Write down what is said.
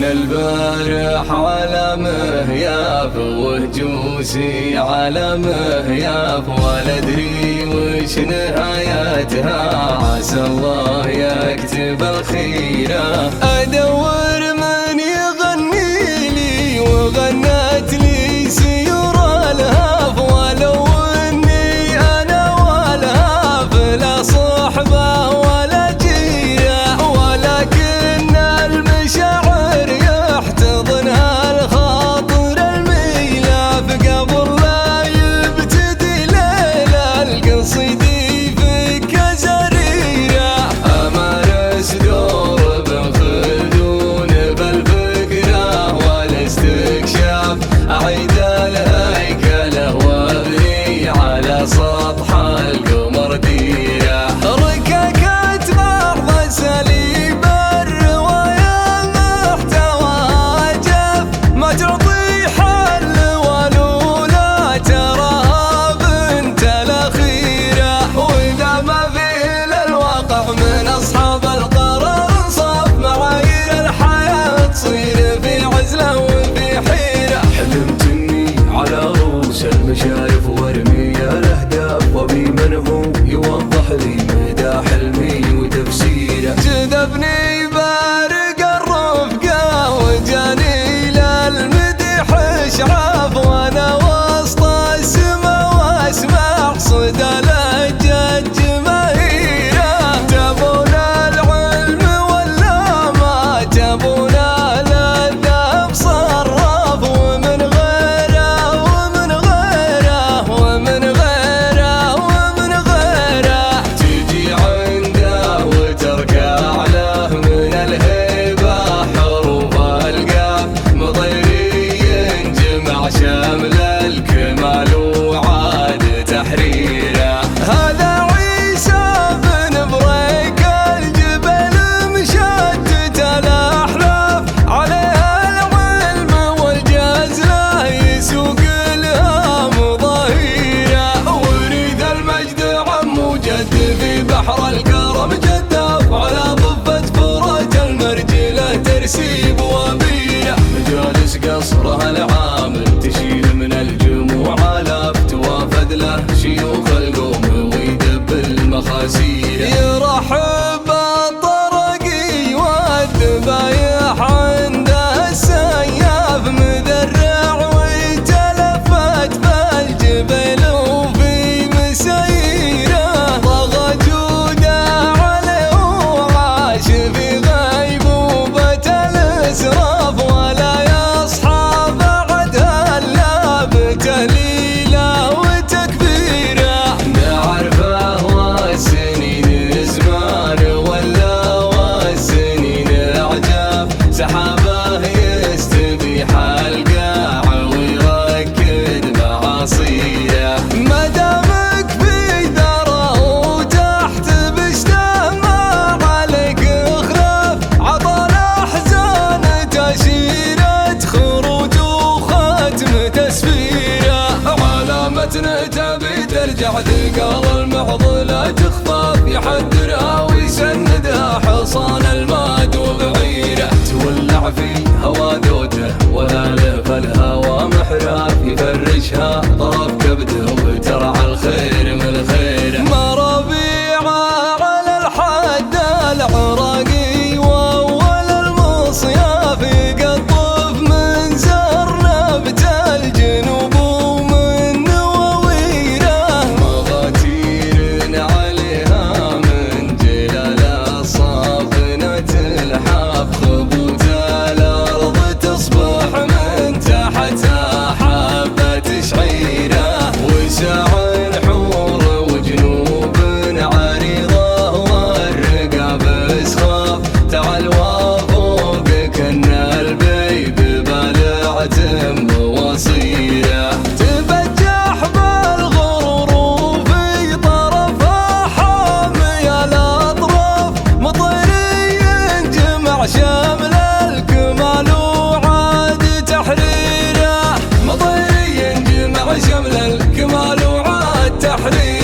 البارح على مهياف وهجوسي على مهياف، ولا ادري وش نهايتها، عسى الله يكتب الخيرة. ادور من يغني لي وغنت لي سيور الهاف، ولو اني انا والهاف لا صحبه ولا جيره، ولكن المشاعر يحتضنها الخاطر الميلاف، قبل لا يبتدي ليل القصيدي فيك زريره. امارس دور ابن خلدون بالفكره والاستكشاف، اعيد الهيكله وابني على سطح القمر ديره. رككت بعض اساليب الروايه محتواها جف، ما تعطي حل ولولا تراها بنت الاخيره، واذا ما في للواقع من اصحاب القرار انصاف، معايير الحياه تصير في عزله وفي حيره. حلمت اني على رؤوس المشايف وارمي الاهداف، وابي من هو يوضح لي مدى حلمي وتفسيره. جذبني بارق الرفقه وجاني للمدح اشعاف، وانا وسط السما واسمع صدى لهجة جماهيره. تبون العلم ولا ما تبون الذهب صراف، ومن غيره ومن غيره ومن غيره ومن غيره، تجي عنده وتركع له من الهيبه حروف القاف، مضيري ينجمع شامل الكمال وعاد تحريره. هذا عيسى بن بريك الجبل مشتت الاحلاف، عليها العلم والجزله يسوق لها مظاهيره، وريد المجد عم جد في بحر الكرم جداف، على ضفه فرج المرجله ترسيب وبيره. مجالس قصرها العامل تشيل من الجموع الاف، توافد له شيوخ القوم ويدب المخاسير. يرحب الطرقي والذبايح عنده السياف، مذرع ويتلفت بالجبل وفي مسيره، طغى جوده عليه وعاش في غيبوبه الاسراف، ولا يصحى بعدها الا بتهليله وتكبيره. نعرفه والسنين زمان ولا والسنين اعجاب، سحابه يستبيح القاع ويركد معاصيه. ما دامك في ذره وتحت بشته ما عليك خلاف، عطى الاحزان تاشيره خروج وختم تسفيره، علامه تبي ترجع ثقال المعضله تخطف، يحدرها ويسندها حصان الماد وبعيره. تولع في هوا ذوته ولا لف الهوى محراف، يفرشها طرف كبده وترعى الخير من خيره. مرابيعه على الحد العراقي واول المصياف، يقطف من زرنبت الجنوب ومن نواويره، مغاتير عليها من جلالة صافنة الحاف، خبوت الارض تصبح من تحتها حبة شعيره، وسع الحور وجنوب عريضه والرقاب اسخاف، تعال وفوقك ان البيب بلعت بوصيره. تبجح بالغرور وفي طرفها حامي الاطراف، مطيري ينجمع شامل الكمال وعاد تحريره، مطيري ينجمع شمل الكمال وعاد تحريره.